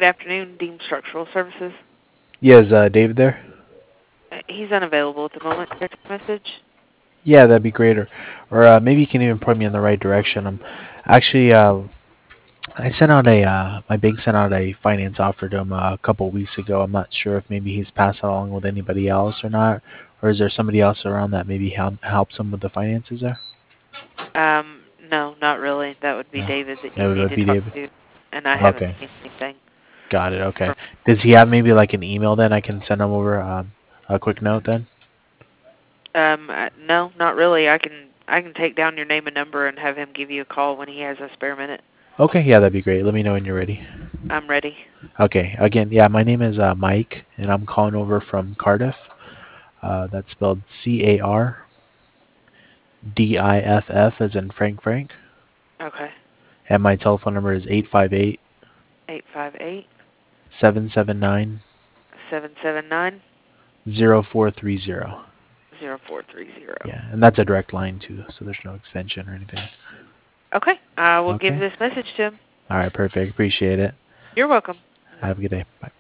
afternoon, Dean Structural Services. Yeah, is David there? He's unavailable at the moment. Text message. Yeah, that'd be great. Or maybe you can even point me in the right direction. Actually, I sent out my bank sent out a finance offer to him a couple weeks ago. I'm not sure if maybe he's passed it along with anybody else or not, or is there somebody else around that maybe helps him with the finances there? No, not really. That would be No, David that that you need would to be talk David. to, and I haven't Okay, seen anything got it. Okay, from. does he have maybe like an email then I can send him over a quick note then? No, not really. I can take down your name and number and have him give you a call when he has a spare minute. Okay, yeah, that'd be great. Let me know when you're ready. I'm ready. Okay, again, yeah, my name is Mike, and I'm calling over from Cardiff. That's spelled Cardiff, as in Frank, Okay. and my telephone number is 858 858 779 779 0430. 0430. Yeah, and that's a direct line too, so there's no extension or anything. Okay. I will give Okay. this message to him. All right, perfect. Appreciate it. You're welcome. Bye. Have a good day. Bye.